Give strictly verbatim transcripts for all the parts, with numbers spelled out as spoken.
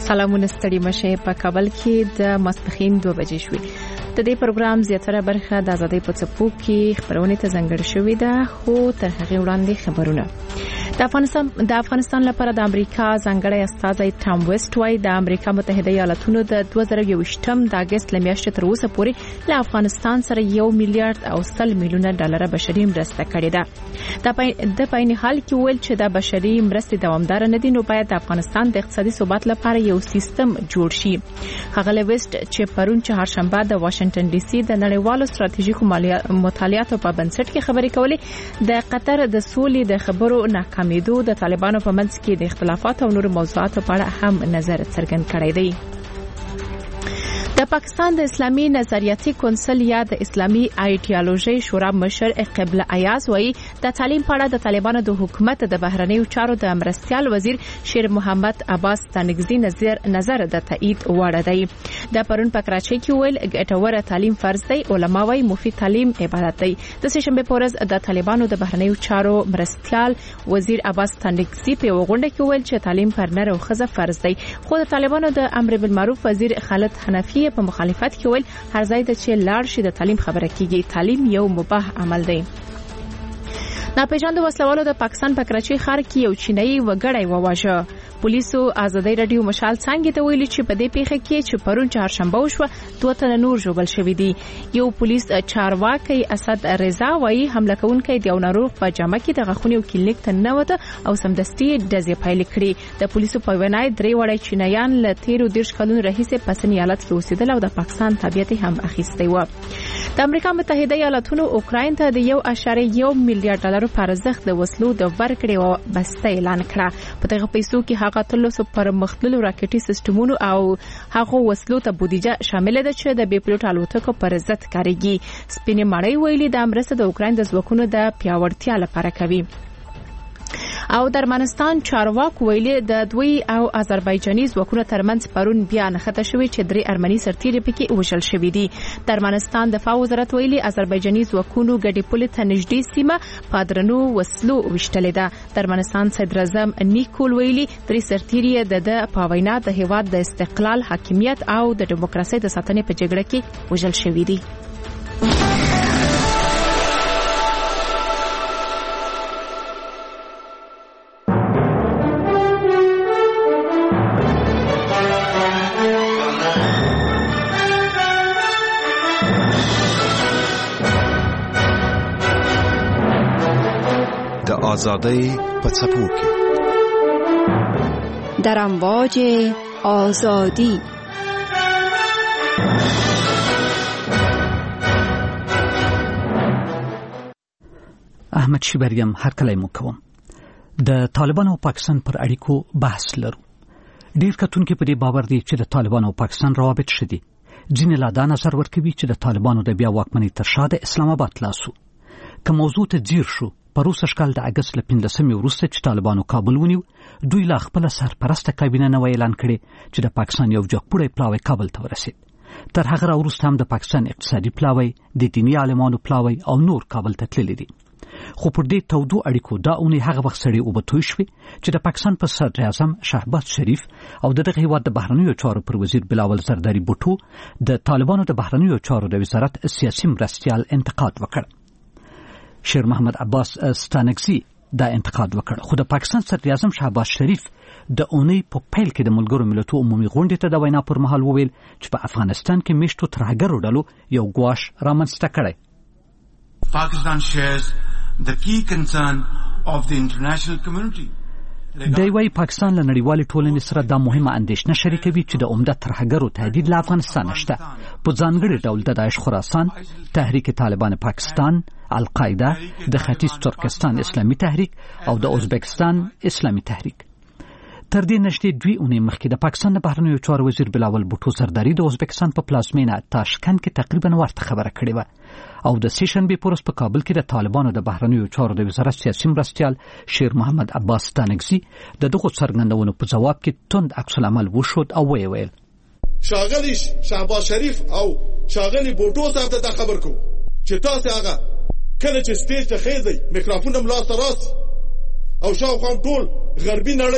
سلامونه ستړي مشه په کابل کې د ماسپخین دوه بجې شوې. د دې پروګرام زیاتره برخه د آزادۍ په څپو کې خبرونه ته ځانګړې شوې ده، خو تر هغه وړاندې خبرونه. د افغانستان د افغانستان لپاره د امریکا ځانګړی استازی ټام ویسټ وايي د امریکا متحده ایالاتونو د دوه زره یوویشتم د اگست لمیاشتې تر اوسه پورې له افغانستان سره یو میلیارډ او سل میلیونه ډالر بشري مرسته کړې ده. د په عین حال کې ویل چې د بشري مرستې دوامدار نه دي، نو باید د افغانستان د اقتصادي ثبات لپاره یو سیستم جوړ شي. ښاغلی ویسټ چې پرون چهارشنبه د واشنگټن ډي سي د نړیوالو ستراتیژیکو مطالعاتو په بنسټ کې خبرې کولې، د قطر د سولې د خبرو ناکامیدو د طالبانو په منځ کې د اختلافات او نور موضوعاتو په اړه هم نظر څرګند کړی دی. د پاکستان د اسلامي نظریاتي کونسل یا د اسلامي ایډیالوژي شورا مشر قبله ایاز وایي د تعلیم په اړه د طالبانو د حکومت د بهرنیو چارو د مرستيال وزیر شیر محمد عباس تنگزی نظر نظر د تایید وړ دی. د پرون په کراچۍ کې ویل ګټور تعلیم فرض دی، علما وايي مفید تعلیم عبادت دی. د سهشنبه په ورځ د طالبانو د بهرنیو چارو مرستيال وزیر عباس تنگزی په غونډه کې ویل چې تعلیم پر نر او ښځه فرض دی، خو د طالبانو د امر بالمعروف وزیر خالد حنفی په مخالفت کې ویل هر ځای ته چې لاړ شي د تعلیم خبره کیږي، تعلیم یو مباح عمل دی. ناپېژاندو وسلوالو د پاکستان په کراچۍ ښار کې یو چینایي وګړی وواژه. پولیسو آزادۍ رادیو مشال څنګه ته ویلي چې په دې پیښه کې چې پرون چهارشنبه وشوه دوه تنه نور ژوبل شوي دي. یو پولیس چارواکي اسد رضا وایي حمله کوونکی د یو ناروغ په جامه کې د غاښونو کلینیک ته ننوته او سمدستي ډزې پیل کړې. د پولیسو په وینا درې وړي چینایان له تیرو دیرش کلونو راهیسې په سن ایالت کې اوسېدل او د پاکستان تابعیت هم اخیستی و. د امریکا متحده ایالاتونو اوکراین ته د یو اعشاریه یو میلیارډ ډالر پر ارزښت د وسلو د ورکړې او بسته اعلان کړه. په دغه پیسو کې هغه تلوسو پر مختلفو راکټي سیستمونو او هغه وسلو ته بودیجه شامل ده چې د بي پلوټ الوتکو پر ضد کاریږي. سپینې مړی ویلي د مرسته د اوکراین د ځواکونو د پیاوړتیا لپاره کوي. او درمنستان چارواکو ویلي د دوی او آذربایجاني ځواکونو ترمنځ پرون بیا نښته شوې چې درې ارمني سرتیري پکې وژل شوي دي. درمنستان دفاع وزارت ویلي آذربایجاني ځواکونو ګډې پولې ته نږدې سیمه په درنو وسلو وشتلې ده. درمنستان صدر اعظم نیکول ویلي درې سرتیري د په وینا د هیواد د استقلال، حاکمیت او د دیموکراسۍ د ساتنې په جګړه کې وژل شوي دي. آزادی په څپو کې در امواج آزادی. احمد شیبریم هر کله مو کوم. د طالبانو او پاکستان پر اړیکو بحث لرو. ډیر کتونکو په دې باور دي چې د طالبانو او پاکستان روابط شدي. ځینې لا دا نظر ورکوي چې د طالبانو د بیا واکمنۍ تر شا د اسلام آباد لاسو. که موضوع ته ځیر شو، پروسه شکل د اگست ل پنځلسمې وروسته چې طالبانو کابل ونیو، دوی لا خپل سرپرسته کابینه نو اعلان کړي چې د پاکستان یو جګپوړی پلاوی کابل ته ورسید. تر هغه وروسته هم د پاکستان اقتصادي پلاوی، د دینی عالمانو پلاوی او نور کابل ته تللی دي. خو پر دې تودو اړیکو دا اونۍ هغه وخت سړی او بتوي شوې چې د پاکستان په صدر اعظم شهباز شریف او د دغه هیواد د بهرنیو چارو پر وزیر بلاول زرداری بوټو د طالبانو د بهرنیو چارو د وزارت سیاسي مرستيال انتقاد وکړ. شیر محمد عباس ستانکزی دا انتقاد وکړ، خو د پاکستان صدر اعظم شهباز شریف د اونۍ په پیل کې د ملګرو ملتونو عمومي غونډې ته د وینا پر مهال وویل چې په افغانستان کې میشتو ترهګرو ډلو یو ګواښ رامنځته کړی. Pakistan shares the key concern of the international community. دی وايي پاکستان له نړیوالې ټولنې سره دا مهمه اندېښنه شریکوي چې د عمده ترهګرو تهدید له افغانستان شته، په ځانګړي ډول د داعش خراسان، تحریک طالبان پاکستان، القاعده، د ختیځ ترکستان اسلامي تحریک او د ازبکستان اسلامي تحریک. تر دې نږدې دوی اونۍ مخکې د پاکستان د بهرنیو چارو وزیر بلاول بوټو زرداری د ازبکستان په پلازمینه تاشکند کې تقریبا ورته خبره کړې و، او د سهشنبه په ورځ په کابل کې د طالبانو د بهرنیو چارو د وزارت سیاسي مرستيال شیر محمد عباس تانکزی د دغه څرګندونو په جواب کې توند عکس العمل وشود او وی ویل شاغلی شهباز شریف او شاغلی بوټو صاحب ته خبر کو چې تاسو هغه کله چې سټیج ته خېځي میکروفون ملاس راس او شاوخوا ټول غربي نړۍ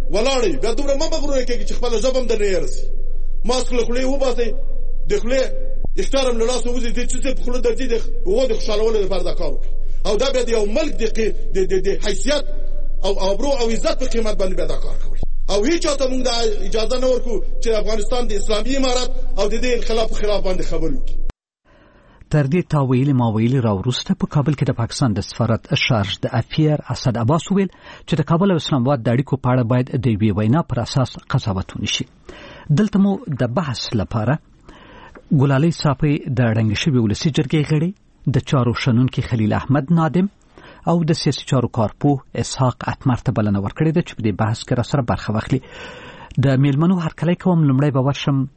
ولاړې بیا دومره مه مغرور کېږي چې خپله ژبه هم درنه یېرسي ماسک له خولې وباسئ د خولې اختیار هم له لاسه ووځي د چې څه په خوله درځي د هغو د خوشحالولو لپاره دا کار وکړي او دا بیا د یو ملک د حیثیت او ابرو او عزت په قیمت باندې بیا دا کار کوي او هیڅ چاته موږ دا اجازه نه ورکو چې افغانستان د اسلامي امارت او د دې انقلاب په خلاف باندې خبرې وکړي. تر دې تاویل ماویل راوروسته په کابل کې د پاکستان د سفارت شارج د افیر اسد عباس ویل چې د کابل او اسلام آباد د اړیکو په اړه باید د یوې وینا پر اساس قضاوت ونشي. دلته مو د بحث لپاره ګلالۍ صافی د رنګ شوی ولسی جرګې غړي د چارو شنونکي خلیل احمد نادم او د سیاسي چارو کارپوه اسحاق اتمر ته بلنه ورکړې ده چې په دې بحث کې را سره برخه واخلي. د میلمنو هرکلی کوم. لومړی به ورشم